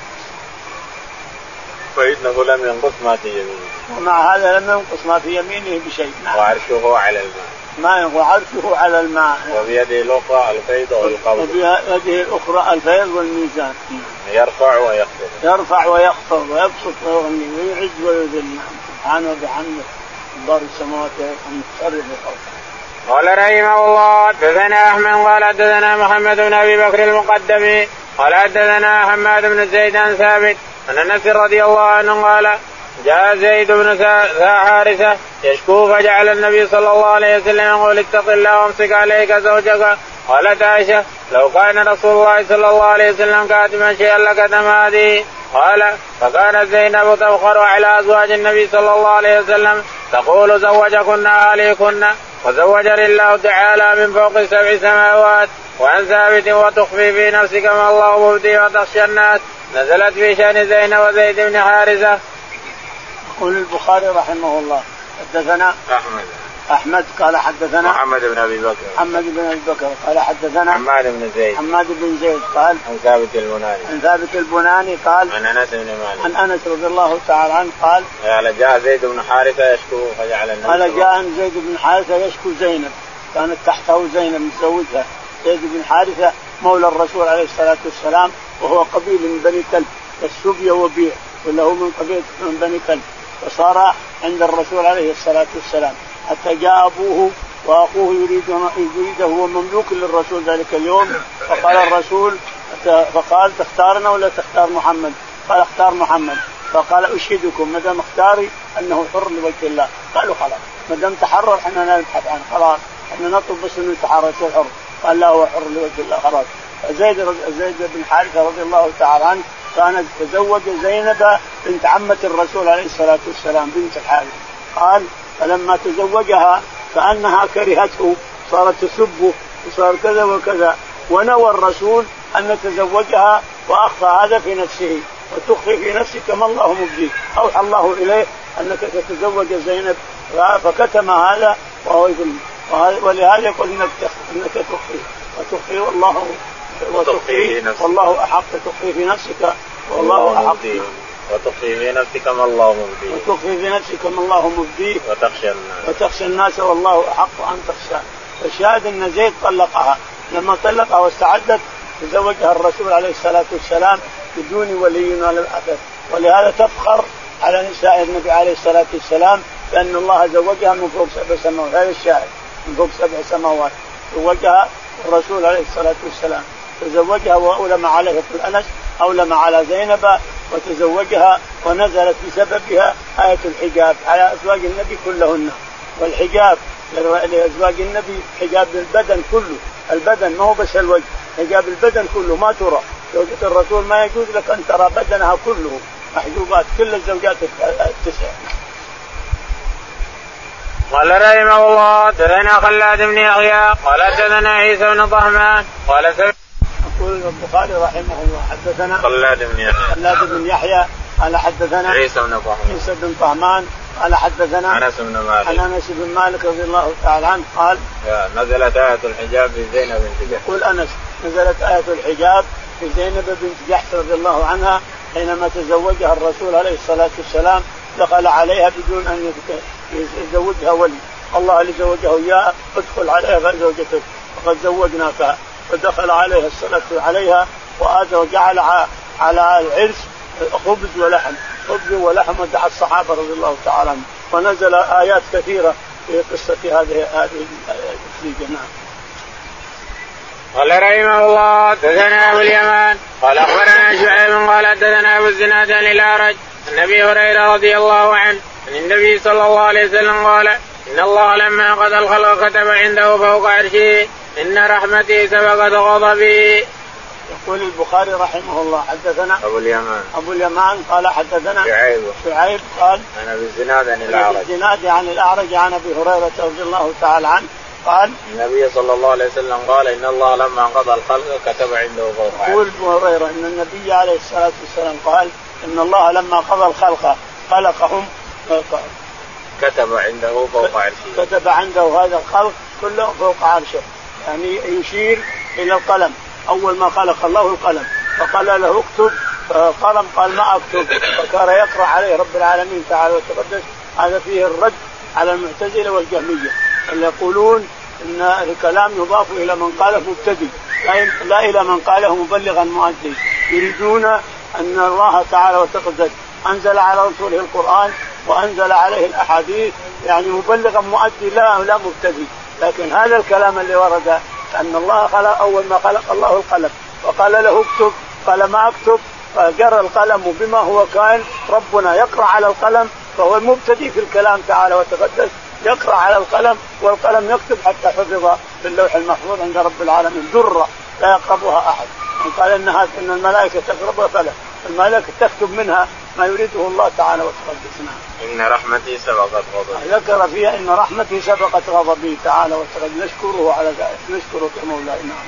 S1: فإنه لم ينقص ما في يمينه
S2: ومع هذا لم ينقص ما في يمينه بشيء. نعم.
S1: وعرشه على الماء
S2: ما ينقص عرشه على الماء.
S1: وبيده الأخرى الفيض والقبض
S2: وبيده الأخرى الفيض والميزان.
S1: يرفع ويخفض
S2: يرفع ويخفض ويبسط ويغني ويعز ويذل. سبحانه وبحمده دار السماوات المتصرف بخلقه.
S1: قال رحمه الله حدثنا أحمد قال حدثنا محمد بن أبي بكر المقدمي قال حدثنا حماد بن زيد عن ثابت أن أنس رضي الله عنه قال جاء زيد بن حارثة يشكو فجعل النبي صلى الله عليه وسلم يقول اتق الله وامسك عليك زوجك. قالت عائشة لو كان رسول الله صلى الله عليه وسلم كاتما شيئا لكتم هذه. قال فكانت زينب تفخر على أزواج النبي صلى الله عليه وسلم تقول زوجكن أهليكن وزوجني الله تعالى من فوق سبع سماوات. وعن ثابت وتخفي في نفسك ما الله مبدي وتخشى الناس نزلت في شأن زينب وزيد بن حارثة.
S2: يقول البخاري رحمه الله حدثنا
S1: أحمد
S2: أحمد قال حدثنا
S1: محمد بن أبي بكر
S2: محمد بن أبي بكر قال حدثنا
S1: حماد بن زيد
S2: حماد بن زيد قال
S1: عن ثابت البناني
S2: عن ثابت البناني قال
S1: عن أنس بن مالك
S2: عن أنس رضي الله تعالى عنه قال
S1: قال جاء زيد بن حارثة يشكو فجعل النبي
S2: قال جاء زيد بن حارثة يشكو زينب كانت تحته زينب متزوجها زيد بن حارثة مولى الرسول عليه الصلاة والسلام وهو قبيل من بني كلب السبية وبيع وله من قبيل من بني كلب وصار عند الرسول عليه الصلاة والسلام حتى جاء أبوه وأخوه يريده يريده هو مملوك للرسول ذلك اليوم. فقال الرسول فقال تختارنا ولا تختار محمد؟ قال اختار محمد. فقال أشهدكم ما دام اختاري أنه حر لوجه الله. قالوا خلاص ما دام تحرر احنا نبحث عنه خلاص احنا نطلب بس انه يتحرر حر. قال لا هو حر لوجه الله خلاص. زيد زيد بن حارثة رضي الله تعالى عنه كانت تزوج زينب بنت عمة الرسول عليه الصلاة والسلام بنت الحارث. قال فلما تزوجها كأنها كرهته صارت تسبه وصار كذا وكذا. ونوى الرسول أن تزوجها وأخفى هذا في نفسه وتخفي في نفسك ما الله مبديه. أوحى الله إليه أنك تتزوج زينب فكتم هذا وهو يقول ولهذا يقول إنك تخفي وتخفي والله وتخفي والله أحق تخفي في نفسك والله أحق
S1: وتخفي في نفسك ما الله مبديه
S2: وتخفي في نفسك ما الله مبديه
S1: وتخشى الناس
S2: وتخشى الناس والله أحق أن تخشى. فالشاهد أن زيد طلقها لما طلقها واستعدت تزوجها الرسول عليه الصلاة والسلام بدون ولي ولا أحد. ولهذا تفخر على نساء النبي عليه الصلاة والسلام لأن الله زوجها من فوق سبع سماوات. هذا الشاهد من فوق سبع سماوات زوجها الرسول عليه الصلاة والسلام تزوجها وأولم عليه في الأنس أولم على زينب وتزوجها ونزلت بسببها آية الحجاب على أزواج النبي كلهن. والحجاب لأزواج النبي حجاب البدن كله البدن ما هو بس الوجه حجاب البدن كله ما ترى. زوجة الرسول ما يجوز لك أن ترى بدنها كله محجوبات كل الزوجات التسع.
S1: قال رحمه الله حدثنا خلاد بن يحيى قال حدثنا عيسى بن طهمان قال سمعت
S2: يقول البخاري رحمه الله حدثنا
S1: خلاد بن يحيى
S2: خلاد بن يحيى قال حدثنا
S1: عيسى بن طهمان
S2: عيسى بن طهمان قال حدثنا
S1: أنس بن مالك
S2: أنس بن مالك رضي الله تعالى عنه قال
S1: نزلت آية الحجاب في زينب بنت جحش.
S2: يقول أنس نزلت آية الحجاب في زينب بنت جحش رضي الله عنها حينما تزوجها الرسول عليه الصلاة والسلام دخل عليها بدون أن يزوجها ولي. الله اللي زوجه إياها ادخل عليها فزوجتك وقد زوجناك. فدخل عليها الصلاة عليها وآتى وجعل على العرس خبز ولحم خبز ولحم ودعا الصحابة رضي الله تعالى عنهم. ونزل آيات كثيرة في قصة هذه هذه الزيجة. نعم.
S1: قال رحمه الله حدثنا أبو اليمان قال أخبرنا شعيب قال حدثنا أبو الزناد عن الأعرج عن أبي هريرة رضي الله عنه عن النبي صلى الله عليه وسلم قال إن الله لما قضى الخلق كتب عنده فوق عرشه إن رحمتي سبقت غضبي.
S2: يقول البخاري رحمه الله حدثنا
S1: أبو اليمان
S2: أبو اليمان قال حدثنا
S1: شعيب
S2: شعيب قال
S1: عن أبي الزناد عن الأعرج
S2: الزناد عن الأعرج عن أبي هريرة رضي الله تعالى عنه قال
S1: النبي صلى الله عليه وسلم قال إن الله لما قضى الخلق كتب عنده فوق عرشه.
S2: يقول أبو هريرة إن النبي عليه الصلاة والسلام قال إن الله لما قضى الخلق خلقهم
S1: كتب عنده فوق عرشه
S2: كتب عنده هذا الخلق كله فوق عرشه. يعني يشير إلى القلم. أول ما خلق الله القلم فقال له اكتب فقلم قال ما أكتب فكان يقرأ عليه رب العالمين تعالى وتقدس. هذا فيه الرد على المعتزلة والجهمية اللي يقولون إن الكلام يضاف إلى من قاله مبتدئ لا إلى من قاله مبلغا مؤدي. يريدون أن الله تعالى وتقدس أنزل على رسوله القرآن وأنزل عليه الأحاديث يعني مبلغا مؤدي لا لا مبتدئ. لكن هذا الكلام اللي ورد أن الله خلق أول ما خلق الله القلم وقال له اكتب قال ما أكتب فجرى القلم بما هو كائن. ربنا يقرأ على القلم فهو المبتدئ في الكلام تعالى وتقدس يقرأ على القلم والقلم يكتب حتى حفظ في اللوح المحفوظ عند رب العالمين درة لا يقربها أحد. قال إنها إن الملائكة تقربها فلا الملائكة تكتب منها ما يريده الله تعالى وتقدس.
S1: إن رحمتي سبقت غضبي.
S2: ذكر فيها إن رحمتي سبقت غضبي تعالى وتقدس. نشكره على ذلك نشكره مولاي. نعم.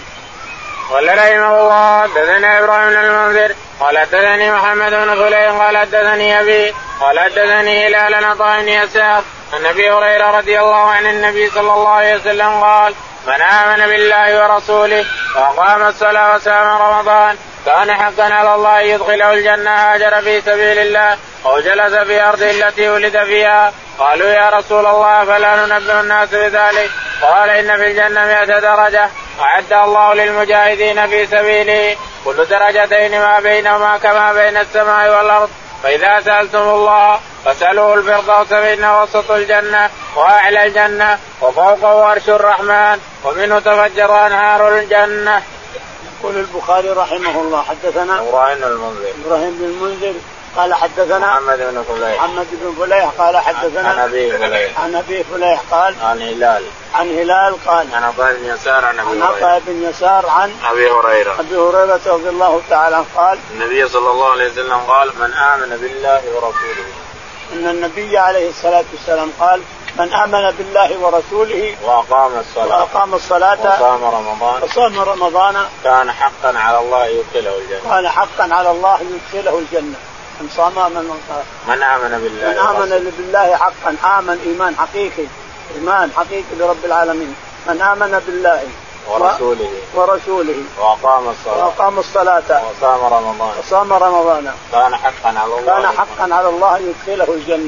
S1: قال رحمه الله حدثنا إبراهيم بن المنذر قال حدثني محمد بن سليم قال حدثني أبي قال حدثني هلال بن عطاء بن يسار عن أبي هريرة رضي الله عن النبي صلى الله عليه وسلم قال من آمن بالله ورسوله وأقام الصلاة وصام رمضان كان حقا على الله يدخله الجنة هاجر في سبيل الله أو جلس في أرضه التي ولد فيها. قالوا يا رسول الله فلا ننبه الناس بذلك قال إن في الجنة مئة درجة أعد الله للمجاهدين في سبيله كل درجتين ما بينهما كما بين السماء والأرض. فإذا سألتم الله فاسألوه الفردوس فإنه وسط الجنة وأعلى الجنة وفوقه عرش الرحمن ومنه تفجر أنهار الجنة.
S2: يقول البخاري رحمه الله حدثنا
S1: إبراهيم بن المنذر
S2: إبراهيم بن المنذر قال حدثنا
S1: محمد بن فليح
S2: محمد بن فليح قال حدثنا
S1: عن أبي فليح
S2: عن أبي فليح قال
S1: عن هلال
S2: عن هلال قال
S1: عن عطاء بن يسار عن أبي
S2: عطاء بن يسار عن
S1: أبي هريرة
S2: أبي هريرة رضي الله تعالى عنه قال
S1: النبي صلى الله عليه وسلم قال من آمن بالله ورسوله
S2: إن النبي عليه الصلاة والسلام قال من آمن بالله ورسوله
S1: وأقام الصلاة
S2: وأقام الصلاة
S1: وصام رمضان
S2: وصام رمضان
S1: كان حقا على الله يدخله الجنة
S2: كان حقا على الله يدخله الجنة. من صام من
S1: من آمن بالله
S2: من آمن بالله حقا، آمن إيمان حقيقي، إيمان حقيقي برب العالمين. من آمن بالله
S1: ورسوله
S2: ورسوله
S1: وأقام الصلاة
S2: وأقام الصلاة
S1: وصام رمضان
S2: وصام رمضان
S1: كان حقا على الله
S2: كان حقا على الله يدخله الجنة.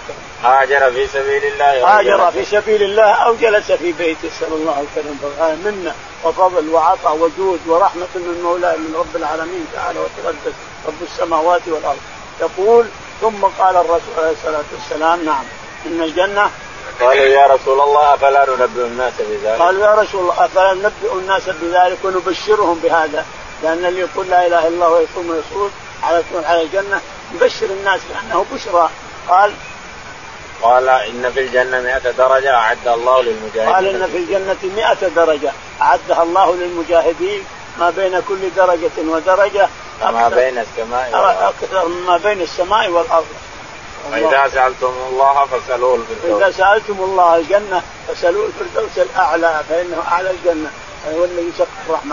S1: هاجر في سبيل الله
S2: هاجر في سبيل الله أو جلس في بيته صلى الله عليه وسلم منا وفضل وعطاء وجود ورحمة من مولاه من رب العالمين تعالى وتقدس رب السماوات والأرض. يقول ثم قال الرسول عليه الصلاة والسلام نعم إن الجنة.
S1: قالوا يا رسول الله أفلا ننبئ الناس بذلك؟
S2: قالوا يا رسول الله أفلا ننبئ الناس بذلك ونبشرهم بهذا، لأن اللي يقول لا إله إلا الله ويصوم ويصوم على على الجنة نبشر الناس لأنه بشرى. قال
S1: قال إن في الجنة مئة درجة أعدها الله للمجاهدين.
S2: قال إن في الجنة مئة درجة أعدها الله للمجاهدين ما بين كل درجة ودرجة
S1: ما بين السماء والأرض
S2: أكثر مما بين السماء والأرض.
S1: فإذا سألتم الله فاسألوه الفردوس.
S2: إذا سألتم الله الجنة فاسألوه الفردوس الأعلى فإنه أعلى الجنة هو الذي سقف الرحمن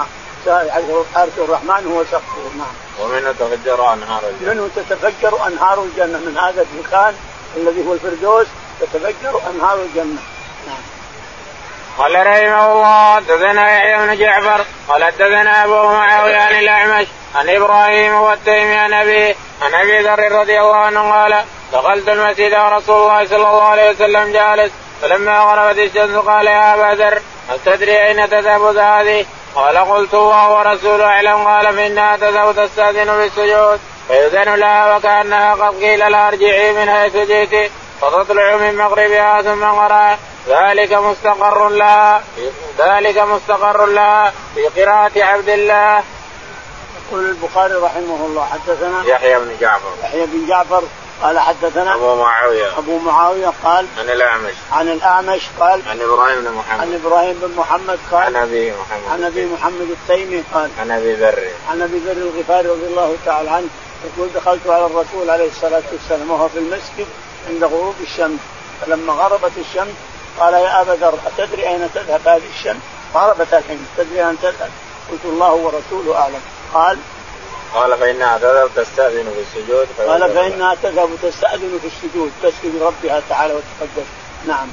S2: عرش الرحمن هو سقفه. نعم.
S1: ومنه تفجر أنهار الجنة.
S2: منه تتفجر أنهار الجنة من هذا المكان الذي هو الفردوس تتفجر أنهار الجنة. نعم.
S1: قال رحمه الله حدثنا يحيى بن جعفر قال حدثنا أبو معاوية عن الأعمش عن إبراهيم والتيمي عن أبي عن أبي ذر رضي الله عنه قال دخلت المسجد ورسول الله صلى الله عليه وسلم جالس فلما غربت الشمس قال يا أبا ذر هل تدري أين تذهب هذه؟ قال قلت الله ورسوله أعلم. قال فإنها تذهب تستأذن بالسجود فيؤذن لها وكأنها قد قيل لها ارجعي من حيث جئت فتطلع من مغربها ثم قرأ ذلك مستقر لها ذلك مستقر لها في قراءة عبد الله.
S2: يقول البخاري رحمه الله حدثنا
S1: يحيى بن جعفر
S2: يحيى بن جعفر قال حدثنا
S1: أبو معاوية
S2: أبو معاوية قال
S1: عن الأعمش
S2: عن الأعمش قال
S1: عن إبراهيم بن محمد
S2: عن إبراهيم بن محمد قال
S1: عن أبي محمد
S2: عن أبي محمد التيمي قال
S1: عن أبي ذر
S2: عن أبي ذر الغفاري رضي الله تعالى عنه يقول دخلت على الرسول عليه الصلاة والسلام وهو في المسجد عند غروب الشمس فلما غربت الشمس قال يا أبا ذر أتدري أين تذهب هذه الشمس؟ غربت الحين تدري أين تذهب؟ قلت الله ورسوله أعلم. قال
S1: قال فإنها تذهب تستأذن في السجود
S2: قال فإنها تذهب تستأذن في السجود تسجد ربها تعالى وتقدس. نعم.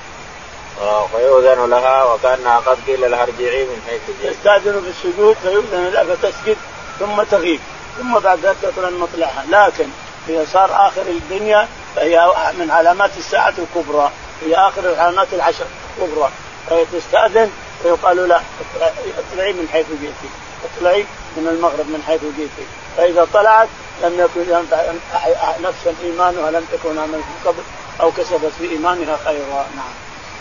S1: فيؤذن لها وكأنها قد قيل لها ارجعي من حيث جئت.
S2: تستأذن في السجود فيؤذن لها فتسجد ثم تغيب ثم بعد ذلك تطلع مطلعها. لكن إذا صار آخر الدنيا فهي من علامات الساعة الكبرى هي آخر العلامات العشر الكبرى فهي تستأذن ويقال لا اطلعي من حيث جئتي اطلعي من المغرب من حيث جئتي. فإذا طلعت لم يكن ينفع نفسا إيمانها لم تكن عملت من قبل أو كسبت في إيمانها خيرا. نعم.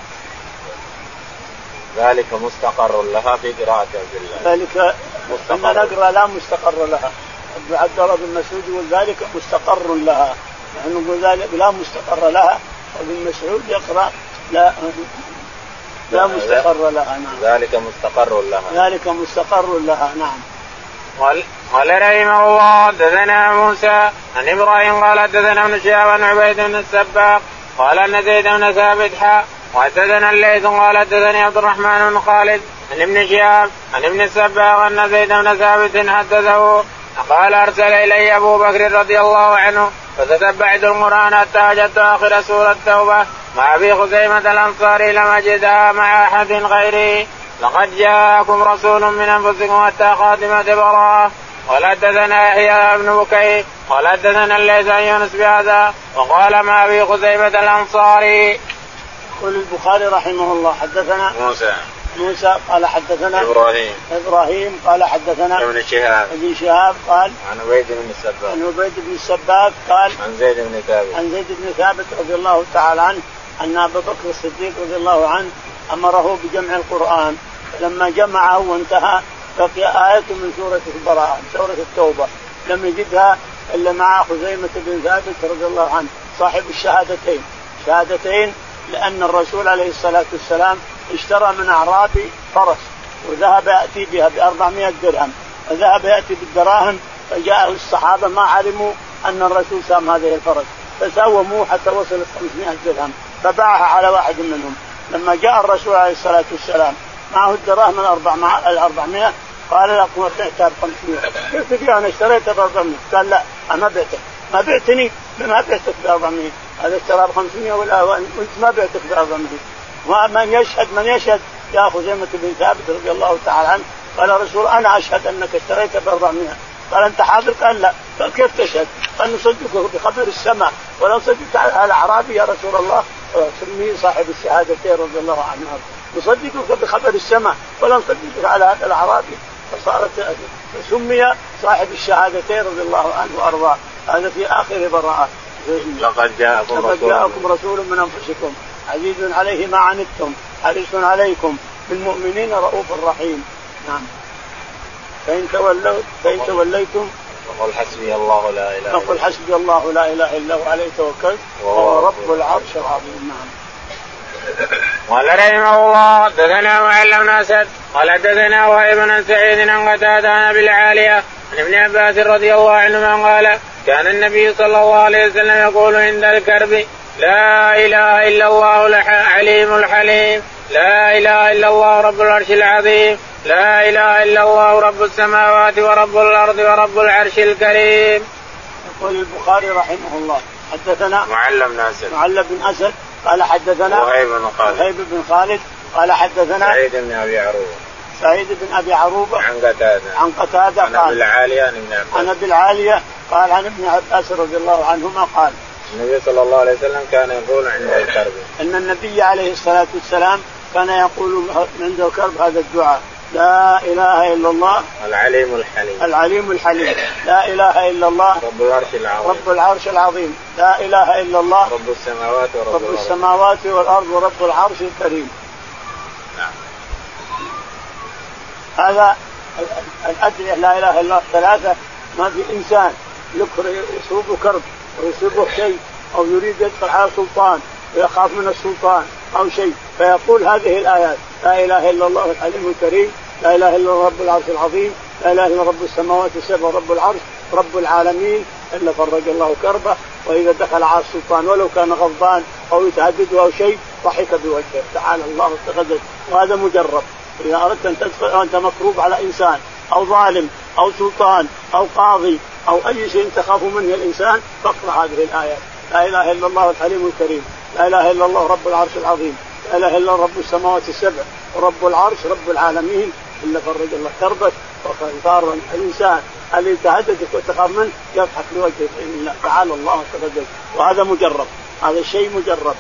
S1: ذلك مستقر لها في قراءة عبد الله.
S2: ذلك أن نقرأ لا مستقر لها. عبد الله بن مسعود يقول ذلك مستقر لها نحن نقول ذلك لا مستقر لها وابن مسعود يقرأ لا لا مستقر لها. نعم.
S1: ذلك مستقر لها.
S2: ذلك مستقر لها. نعم.
S1: قال قال رحمه الله حدثنا موسى عن إبراهيم قال حدثنا ابن شهاب عن عبيد بن السباق قال أن زيد بن ثابت حا وحدثنا الليث قال حدثني عبد الرحمن بن خالد عن ابن شهاب عن ابن السباق أن زيد بن ثابت حدثه قال أرسل إلي أبو بكر رضي الله عنه فتتبعت القرآن حتى وجدت آخر سورة التوبة مع أبي خزيمة الأنصاري لم أجدها مع أحد غيره لقد جاءكم رسول من أنفسكم حتى خاتمة براءة. قال حدثنا يحيى بن بكير قال حدثنا الليث عن يونس بهذا وقال مع أبي خزيمة الأنصاري.
S2: يقول البخاري رحمه الله حدثنا
S1: موسى
S2: موسى قال حدثنا
S1: إبراهيم
S2: إبراهيم قال حدثنا
S1: ابن شهاب
S2: ابن شهاب قال
S1: عن عبيد بن السباق
S2: عن عبيد بن السباق قال
S1: عن زيد بن ثابت
S2: عن زيد بن ثابت رضي الله تعالى عنه أن أبا بكر الصديق رضي الله عنه أمره بجمع القرآن لما جمعه وانتهى بقي آية من سورة البراءة سورة التوبة لم يجدها إلا مع خزيمة بن ثابت رضي الله عنه صاحب الشهادتين شهادتين لأن الرسول عليه الصلاة والسلام اشترى من أعرابي فرس وذهب يأتي بها بأربعمائة درهم وذهب يأتي بالدراهم فجاء الصحابة ما علموا أن الرسول سام هذه الفرس فساوموه حتى وصلت خمسمائة درهم فباعها على واحد منهم. لما جاء الرسول عليه الصلاة والسلام معه الدراهم الأربع مع الأربعمائة قال لكم بعتها بخمسمائة. قلت فيها أنا اشتريتها بأربعمائة. قال لا أنا بعتك. ما بعتني ما بعتك بأربعمائة. هذا اشترى بخمسمائة ولا وأنت ما بعتك بأربعمائة. ومن يشهد من يشهد يا خزيمة بن ثابت رضي الله تعالى عنه قال الرسول أنا أشهد أنك اشتريتها بأربعمائة. قال أنت حاضر؟ قال لا. قال كيف تشهد؟ قال نصدقه بخبر السماء ولا نصدق على الأعرابي يا رسول الله. سمي صاحب الشهادتين رضي الله عنه نصدقك بخبر السماء ولا نصدقك على هذا الأعرابي. فصارت سمي صاحب الشهادتين رضي الله عنه وأرضاه. هذا في آخر براءة.
S1: لقد جاءكم,
S2: لقد جاءكم رسول من أنفسكم عزيز عليه ما عنتم حريص عليكم بالمؤمنين رؤوف رحيم. نعم. فإن تولوا فإن توليتم
S1: فقل حسبي الله لا إله
S2: فقل حسبي الله لا إله إلا هو عليه توكلت وهو رب العرش العظيم. نعم.
S1: قال رحمه الله حدثنا معل بن أسد قال حدثنا وهيب بن سعيد عن قتادة عن بالعالية عن ابن عباس رضي الله عنهما قال كان النبي صلى الله عليه وسلم يقول عند الكرب لا إله إلا الله العليم الحليم لا إله إلا الله رب العرش العظيم لا إله إلا الله رب السماوات ورب الأرض ورب العرش الكريم.
S2: يقول البخاري رحمه الله حدثنا
S1: معل بن أسد
S2: معل بن أسد قال حدثنا
S1: وهيب بن خالد
S2: وهيب بن خالد قال حدثنا
S1: سعيد بن أبي عروبة
S2: سعيد بن أبي عروبة
S1: عن قتادة
S2: عن قتادة
S1: عن أبي العالية عن ابن عباس
S2: عن أبي العالية قال عن ابن عباس رضي الله عنهما قال
S1: النبي صلى الله عليه وسلم كان يقول عند الكرب
S2: أن النبي عليه الصلاة والسلام كان يقول عند الكرب هذا الدعاء لا إله إلا الله
S1: العليم الحليم
S2: العليم الحليم لا إله إلا الله
S1: رب العرش العظيم
S2: رب العرش العظيم لا إله إلا الله
S1: رب السماوات ورب
S2: رب السماوات والأرض ورب العرش الكريم.
S1: نعم.
S2: هذا الأدعية لا إله إلا الله ثلاثة. ما في إنسان يصيبه كرب ويصيبه شيء أو يريد يدخل على سلطان ويخاف من السلطان أو شيء فيقول هذه الآيات لا إله إلا الله الحليم الكريم لا إله إلا الله رب العرش العظيم لا إله إلا رب السماوات السبع رب العرش رب العالمين إلا فرج الله كربه. وإذا دخل على السلطان ولو كان غضبان أو يتهدد أو شيء ضحك بوجهه تعالى الله وتقدس. وهذا مجرب. إذا أردت أن تدخل أنت مكروب على إنسان أو ظالم أو سلطان أو قاضي أو أي شيء تخاف منه الإنسان فاقرأ هذه الآيات لا إله إلا الله الحليم الكريم لا إله إلا الله رب العرش العظيم لا إله إلا رب السماوات السبع ورب العرش رب العالمين إلا فرج الله كربك. وصار الإنسان اللي تهددك وتخاف منه يضحك لوجهه إن تعالى الله وتقدس. وهذا مجرب. هذا الشيء مجرب.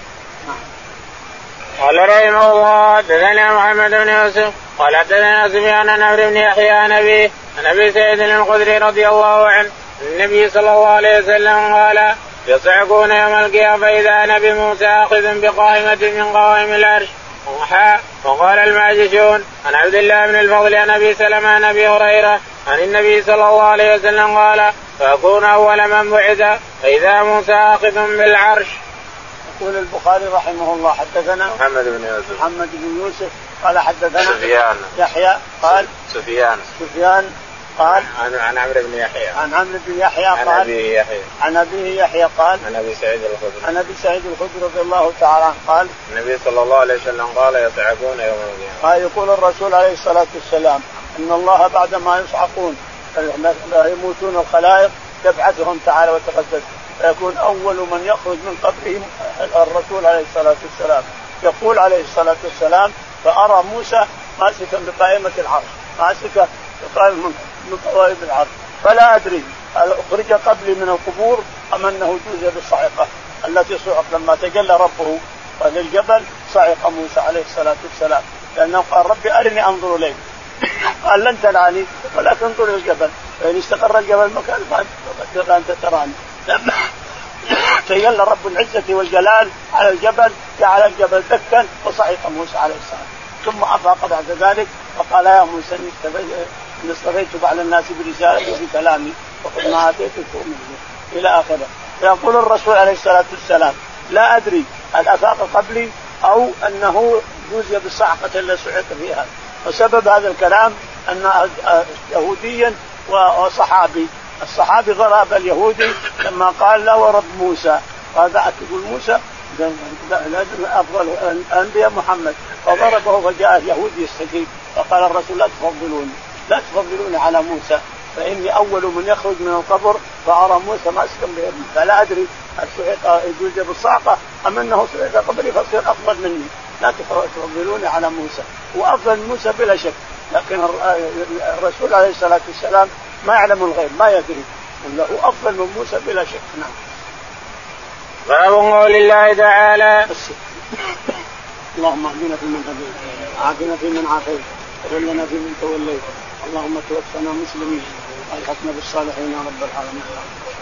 S1: قال رحمه الله حدثنا محمد بن يوسف قال حدثنا سفيان عن عمرو بن يحيى عن أبي عن أبي سعيد الخدري رضي الله عنه النبي صلى الله عليه وسلم قال يصعقون يوم القيامة فإذا نبي موسى آخذ بقائمة من قوائم العرش. وقال الماجشون عن عبد الله بن الفضل عن أبي سلمة عن أبي هريرة عن النبي صلى الله عليه وسلم قال فأكون أول من بعث فإذا موسى آخذ بالعرش.
S2: يقول البخاري رحمه الله حدثنا
S1: محمد بن يوسف
S2: محمد بن يوسف قال حدثنا
S1: سفيان
S2: يحيى قال
S1: سفيان
S2: سفيان قال
S1: عن عن عمرو بن يحيى
S2: عن عمرو بن يحيى قال
S1: عن أبيه يحيى
S2: عن أبيه يحيى قال
S1: عن أبي سعيد الخدري
S2: عن أبي سعيد الخدري رضي الله تعالى عنه قال
S1: النبي صلى الله عليه وسلم قال يصعقون يوم القيامة.
S2: قال يقول الرسول عليه الصلاة والسلام إن الله بعد ما يصعقون يموتون الخلائق يبعثهم تعالى وتقدس فيكون أول من يخرج من قبرهم الرسول عليه الصلاة والسلام. يقول عليه الصلاة والسلام فأرى موسى ماسكا بقائمة العرش ماسكا بقائمة من قوائم العرش فلا أدري هل أخرج قبلي من القبور أم أنه جوز بالصعقة التي صعق لما تجلى ربه للجبل صعق موسى عليه الصلاة والسلام لأنه قال ربي أرني أنظر إليك قال لن تراني ولكن انظر إلى الجبل فإن استقر الجبل مكان فأنت تراني. لما تجلى رب العزة والجلال على الجبل جعل الجبل دكا وصعق موسى عليه السلام ثم أفاق بعد ذلك فقال يا موسى إن اصطفيتك على الناس برسالتي وبكلامي وقد ما آتيتك منه إلى آخره. فيقول الرسول عليه الصلاة والسلام لا أدري هل أفاق قبلي أو أنه جوزي بالصعقة اللي صعق فيها. وسبب هذا الكلام أن يهوديا وصحابي الصحابي غراب اليهودي لما قال له ورب موسى قال يقول موسى لازم أفضل الأنبياء محمد. فضربه فجاء يهودي يستجيب فقال الرسول لا تفضلوني لا تفضلوني على موسى فإني أول من يخرج من القبر فأرى موسى ماسكا بيده فلا أدري الصعق يجوز بالصعقة أم أنه صعق قبري فصير أفضل مني لا تفضلوني على موسى. وأفضل موسى بلا شك لكن الرسول عليه الصلاة والسلام ما يعلم الغيب ما يدري له أفضل من موسى بلا شك. نعم.
S1: باب قول الله تعالى
S2: اللهم اهدنا فيمن هديت وعافنا فيمن عافيت وتولنا فيمن توليت اللهم توفنا مسلمين والحقنا بالصالحين يا رب العالمين.